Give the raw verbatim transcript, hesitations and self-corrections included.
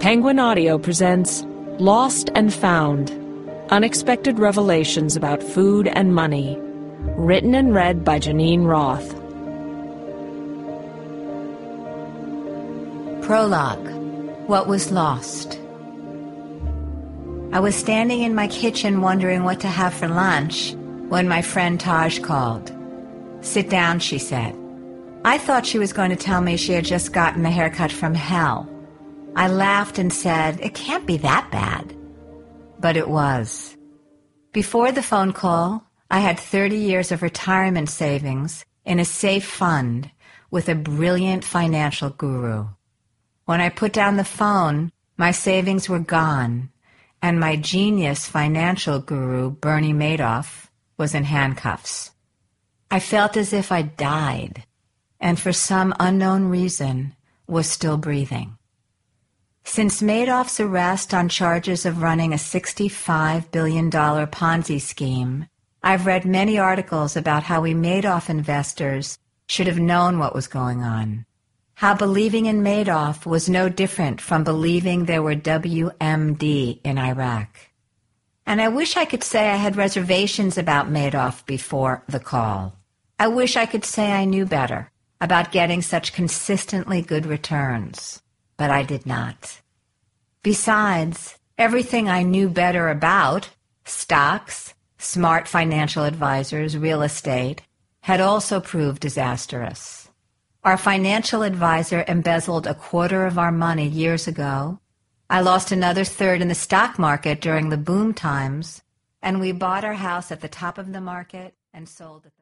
Penguin Audio presents Lost and Found, Unexpected Revelations About Food and Money, written and read by Janine Roth. Prologue. What was lost? I was standing in my kitchen wondering what to have for lunch when my friend Taj called. "Sit down," she said. I thought she was going to tell me she had just gotten a haircut from hell. I laughed and said, "It can't be that bad." But it was. Before the phone call, I had thirty years of retirement savings in a safe fund with a brilliant financial guru. When I put down the phone, my savings were gone, and my genius financial guru, Bernie Madoff, was in handcuffs. I felt as if I died, and for some unknown reason was still breathing. Since Madoff's arrest on charges of running a sixty-five billion dollars Ponzi scheme, I've read many articles about how we Madoff investors should have known what was going on, how believing in Madoff was no different from believing there were W M D in Iraq. And I wish I could say I had reservations about Madoff before the call. I wish I could say I knew better about getting such consistently good returns, but I did not. Besides, everything I knew better about, stocks, smart financial advisors, real estate, had also proved disastrous. Our financial advisor embezzled a quarter of our money years ago. I lost another third in the stock market during the boom times, and we bought our house at the top of the market and sold at the